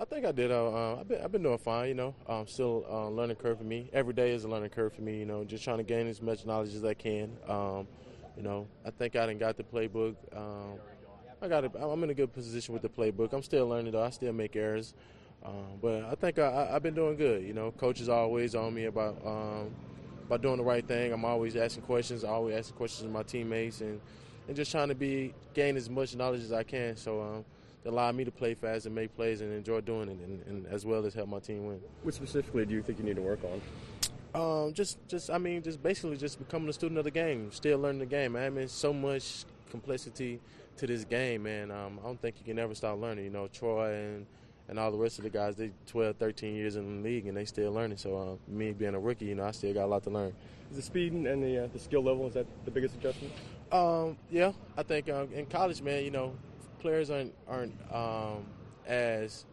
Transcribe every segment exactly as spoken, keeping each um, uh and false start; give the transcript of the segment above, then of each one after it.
I think I did. Uh, uh, I've been I've been doing fine. You know, um, still uh, learning curve for me. Every day is a learning curve for me. You know, just trying to gain as much knowledge as I can. Um, you know, I think I done got the playbook. Um, I got it. I'm in a good position with the playbook. I'm still learning though. I still make errors, um, but I think I, I, I've been doing good. You know, coach is always on me about um, about doing the right thing. I'm always asking questions. I always asking questions of my teammates and, and just trying to be gain as much knowledge as I can. So. Um, allow me to play fast and make plays and enjoy doing it, and, and as well as help my team win. What specifically do you think you need to work on? Um, just, just I mean, just basically just becoming a student of the game, still learning the game. I mean, so much complexity to this game, man. Um, I don't think you can ever stop learning. You know, Troy and, and all the rest of the guys, they twelve, thirteen years in the league, and they still learning. So uh, me being a rookie, you know, I still got a lot to learn. Is the speed and the, uh, the skill level, is that the biggest adjustment? Um, yeah, I think uh, in college, man, you know, players aren't aren't um, as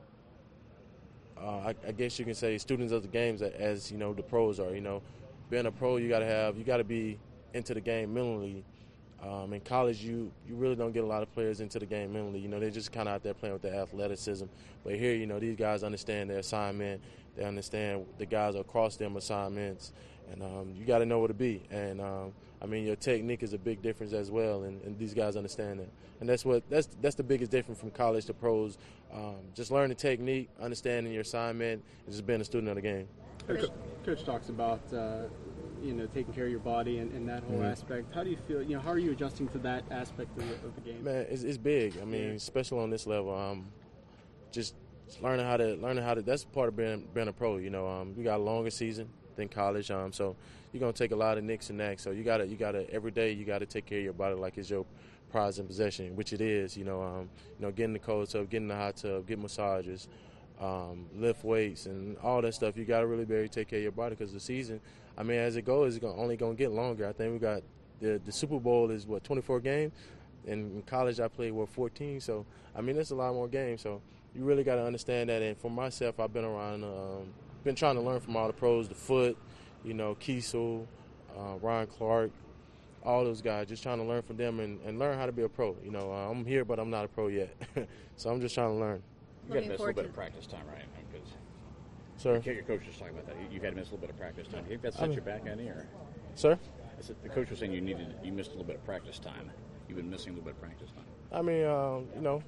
uh, I, I guess you can say students of the games as you know the pros are. You know, being a pro, you got to have you got to be into the game mentally. Um, in college, you you really don't get a lot of players into the game mentally. You know, they're just kind of out there playing with their athleticism. But here, you know, these guys understand their assignment. They understand the guys across them assignments, and um, you got to know where to be. And um, I mean, your technique is a big difference as well, and, and these guys understand that. And that's what that's that's the biggest difference from college to pros. Um, just learning technique, understanding your assignment, and just being a student of the game. Coach, Coach talks about uh, you know taking care of your body and, and that whole mm-hmm. aspect. How do you feel? You know, how are you adjusting to that aspect of the, of the game? Man, it's, it's big. I mean, yeah. especially on this level. Um, just learning how to learning how to. That's part of being being a pro. You know, um, we got a longer season than college. Um, so you're gonna take a lot of nicks and knacks. So you gotta you gotta every day you gotta take care of your body like it's your prize and possession, which it is. You know, um, you know, getting the cold tub, getting the hot tub, get massages, um, lift weights, and all that stuff. You gotta really be able to take care of your body because the season, I mean, as it goes, it's gonna, only gonna get longer. I think we got the the Super Bowl is what twenty-four games, and in college I played what fourteen. So I mean, that's a lot more games. So you really gotta understand that. And for myself, I've been around, um, been trying to learn from all the pros, the Foot, you know, Kiesel, uh, Ryan Clark. All those guys, just trying to learn from them and, and learn how to be a pro. You know, uh, I'm here, but I'm not a pro yet. So I'm just trying to learn. You've had to miss a little bit of practice time, right? Because Sir? Your coach was talking about that. You've had to miss a little bit of practice time. Do you think that set I mean, you back any? Or? Sir? I said, the coach was saying you needed, you missed a little bit of practice time. You've been missing a little bit of practice time. I mean, um, you know,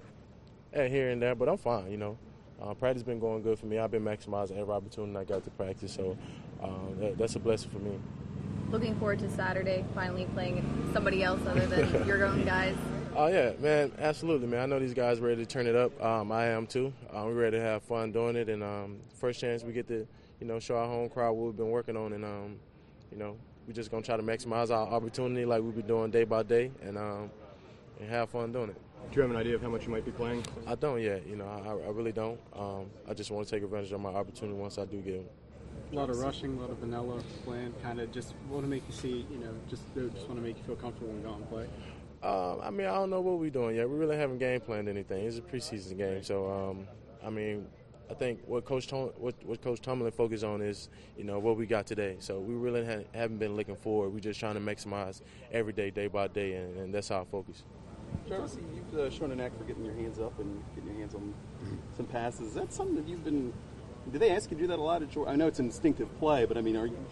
here and there, but I'm fine, you know. Uh, practice been going good for me. I've been maximizing every opportunity I got to practice, so uh, that, that's a blessing for me. Looking forward to Saturday, finally playing somebody else other than your own guys. Oh, yeah, man, absolutely, man. I know these guys ready to turn it up. Um, I am, too. Uh, we're ready to have fun doing it, and um, first chance we get to, you know, show our home crowd what we've been working on, and, um, you know, we're just going to try to maximize our opportunity like we've been doing day by day and, um, and have fun doing it. Do you have an idea of how much you might be playing? I don't yet. You know, I, I really don't. Um, I just want to take advantage of my opportunity once I do get it. A lot of rushing, a lot of vanilla playing, kind of just want to make you see, you know, just just want to make you feel comfortable when you go and play. Um, I mean, I don't know what we're doing yet. We really haven't game planned anything. It's a preseason game, so um, I mean, I think what Coach Tom- what, what Coach Tomlin focused on is, you know, what we got today. So we really ha- haven't been looking forward. We're just trying to maximize every day, day by day, and, and that's our focus. Travis, you've uh, shown a knack for getting your hands up and getting your hands on some passes. Is that something that you've been? Do they ask you to do that a lot at Georgia? I know it's an instinctive play, but I mean, are you?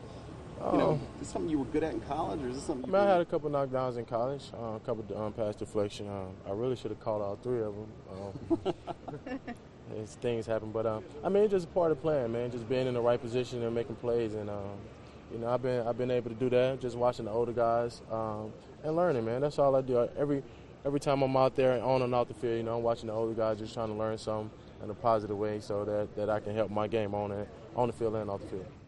You know, is this something you were good at in college, or is this something? You I, mean, I had a couple knockdowns in college, uh, a couple um, pass deflection. Uh, I really should have caught all three of them. Um, as things happen, but um, I mean, it's just a part of playing, man. Just being in the right position and making plays, and um, you know, I've been I've been able to do that. Just watching the older guys um, and learning, man. That's all I do. Every every time I'm out there on and off the field, you know, I'm watching the older guys, just trying to learn something in a positive way, so that, that I can help my game on it, on the field and off the field.